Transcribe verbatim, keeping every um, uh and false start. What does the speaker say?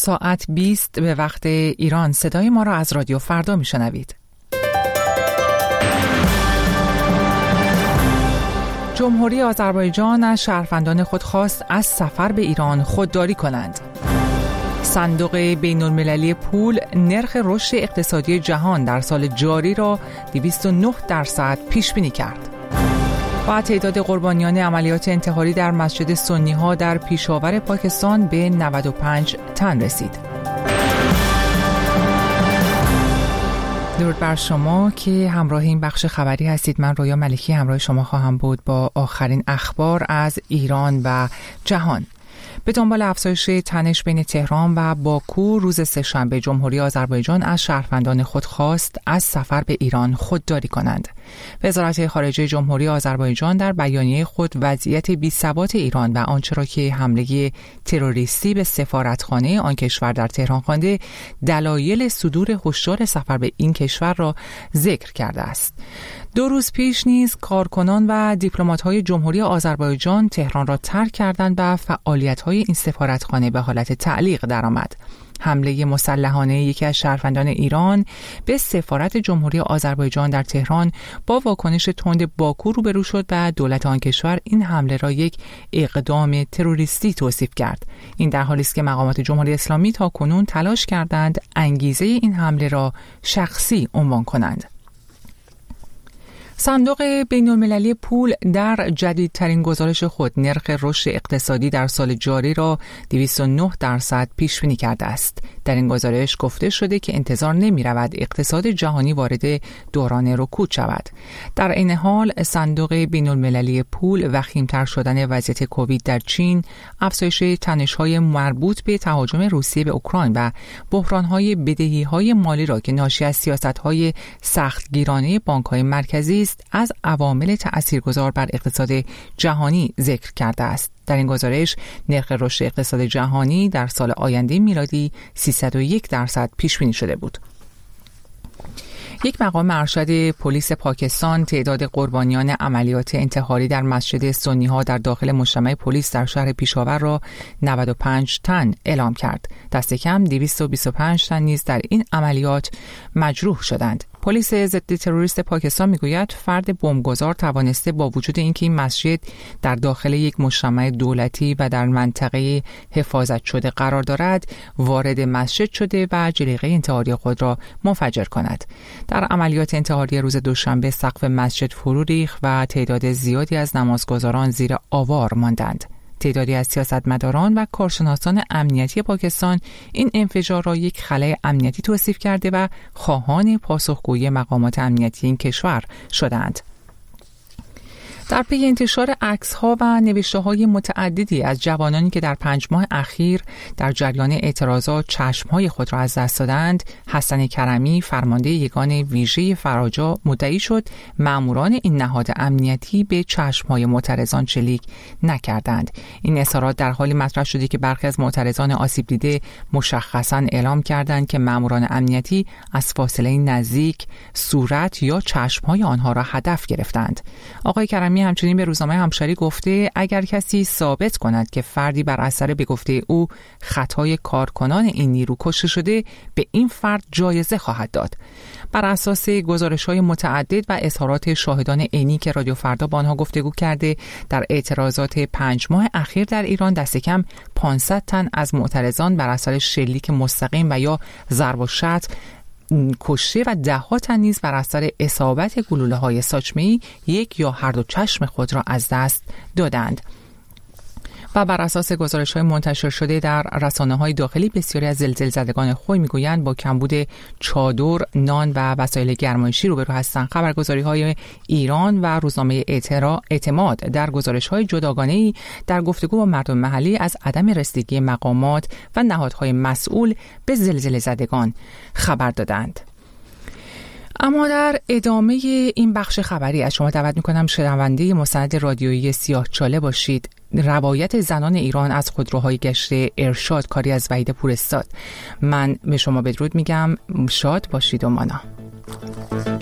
ساعت بیست به وقت ایران صدای ما را از رادیو فردا میشنوید. جمهوری آذربایجان از شهروندان خود خواست از سفر به ایران خودداری کنند. صندوق بین المللی پول نرخ رشد اقتصادی جهان در سال جاری را دویست و نه درصد پیش بینی کرد. و تعداد قربانیان عملیات انتحاری در مسجد سنی‌ها در پیشاور پاکستان به نود و پنج تن رسید. درود بر شما که همراه این بخش خبری هستید. من رویا ملکی همراه شما خواهم بود با آخرین اخبار از ایران و جهان. به دنبال افزایش تنش بین تهران و باکو، روز سه‌شنبه جمهوری آذربایجان از شهروندان خود خواست از سفر به ایران خودداری کنند. وزارت خارجه جمهوری آذربایجان در بیانیه خود وضعیت بی‌ثبات ایران و آنچه را که حمله تروریستی به سفارتخانه آن کشور در تهران خوانده، دلایل صدور هشدار سفر به این کشور را ذکر کرده است. دو روز پیش نیز کارکنان و دیپلمات‌های جمهوری آذربایجان تهران را ترک کردند و فعالیت‌های این سفارتخانه به حالت تعلیق درآمد. حمله مسلحانه یکی از شهروندان ایران به سفارت جمهوری آذربایجان در تهران با واکنش تند باکو روبرو شد و دولت آن کشور این حمله را یک اقدام تروریستی توصیف کرد. این در حالی است که مقامات جمهوری اسلامی تاکنون تلاش کردند انگیزه این حمله را شخصی عنوان کنند. صندوق بین المللی پول در جدیدترین گزارش خود نرخ رشد اقتصادی در سال جاری را دویست و نه درصد پیش بینی کرده است. در این گزارش گفته شده که انتظار نمی رود اقتصاد جهانی وارد دوران رکود شود. در این حال صندوق بین المللی پول وخیم‌تر شدن وضعیت کووید در چین، افزایش تنش‌های مربوط به تهاجم روسیه به اوکراین و بحران‌های بدهی‌های مالی را که ناشی از سیاست‌های سختگیرانه بانک‌های مرکزی از عوامل تأثیرگذار بر اقتصاد جهانی ذکر کرده است. در این گزارش نرخ رشد اقتصاد جهانی در سال آینده میلادی سیصد و یک درصد پیش بینی شده بود. یک مقام ارشد پلیس پاکستان تعداد قربانیان عملیات انتحاری در مسجد سنی‌ها در داخل مجتمع پلیس در شهر پیشاور را نود و پنج تن اعلام کرد. دست کم دویست و بیست و پنج تن نیز در این عملیات مجروح شدند. پلیس ضد تروریست پاکستان میگوید فرد بمبگذار توانسته با وجود اینکه این مسجد در داخل یک مجتمع دولتی و در منطقه حفاظت شده قرار دارد، وارد مسجد شده و جلیقه انتحاری خود را منفجر کند. در عملیات انتحاری روز دوشنبه سقف مسجد فرو ریخت و تعداد زیادی از نمازگزاران زیر آوار ماندند. تعدادی از سیاستمداران و کارشناسان امنیتی پاکستان این انفجار را یک خلأ امنیتی توصیف کرده و خواهان پاسخگویی مقامات امنیتی این کشور شدند. در پی انتشار عکس‌ها و نوشته‌های متعددی از جوانانی که در پنج ماه اخیر در جریان اعتراضات چشم‌های خود را از دست دادند، حسن کرمی فرمانده یگان ویژه فراجا مدعی شد ماموران این نهاد امنیتی به چشم‌های معترضان شلیک نکردند. این اظهارات در حالی مطرح شده که برخی از معترضان آسیب دیده مشخصاً اعلام کردند که ماموران امنیتی از فاصله نزدیک صورت یا چشم‌های آنها را هدف گرفتند. آقای کرمی همچنین به روزنامه همشری گفته اگر کسی ثابت کند که فردی بر اثر به گفته او خطای کارکنان این نیرو کشته شده، به این فرد جایزه خواهد داد. بر اساس گزارش‌های متعدد و اظهارات شاهدان عینی که رادیو فردا با آنها گفتگو کرده، در اعتراضات پنج ماه اخیر در ایران دست کم پانصد تن از معترضان بر اثر شلیک مستقیم و یا ضرب و شتم کشته و ده ها تن نیز بر اثر اصابت گلوله‌های ساچمه‌ای یک یا هر دو چشم خود را از دست دادند. و بر اساس گزارش‌های منتشر شده در رسانه‌های داخلی، بسیاری از زلزله زدگان خوی می‌گویند با کمبود چادر، نان و وسایل گرمایشی روبرو هستند. خبرگزاری‌های ایران و روزنامه اعتماد در گزارش‌های جداگانه‌ای در گفتگو با مردم محلی از عدم رسیدگی مقامات و نهادهای مسئول به زلزله زدگان خبر دادند. اما در ادامه این بخش خبری از شما دعوت می‌کنم شنونده مستند رادیویی سیاه‌چاله باشید. روایت زنان ایران از خودروهای گشت ارشاد، کاری از وحید پورستاد. من به شما بدرود میگم، شاد باشید و مانا.